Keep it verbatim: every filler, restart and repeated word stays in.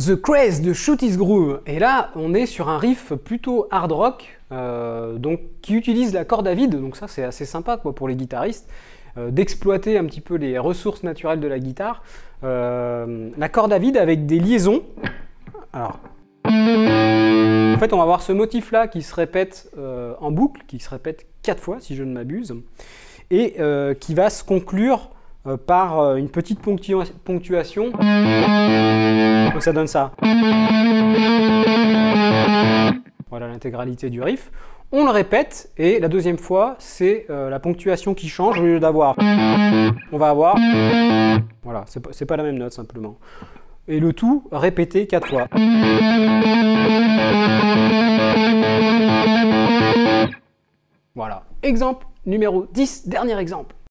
The Craze de Shoot Is Groove. Et là, on est sur un riff plutôt hard rock, euh, donc, qui utilise la corde à vide, donc ça c'est assez sympa quoi, pour les guitaristes, euh, d'exploiter un petit peu les ressources naturelles de la guitare. Euh, la corde à vide avec des liaisons. Alors, en fait, on va avoir ce motif-là qui se répète euh, en boucle, qui se répète quatre fois, si je ne m'abuse, et euh, qui va se conclure euh, par euh, une petite ponctua ponctuation. Donc ça donne ça. Voilà l'intégralité du riff. On le répète, et la deuxième fois, c'est euh, la ponctuation qui change. Au lieu d'avoir, on va avoir... Voilà, c'est pas, c'est pas la même note, simplement. Et le tout répété quatre fois. Voilà. Exemple numéro dix, dernier exemple.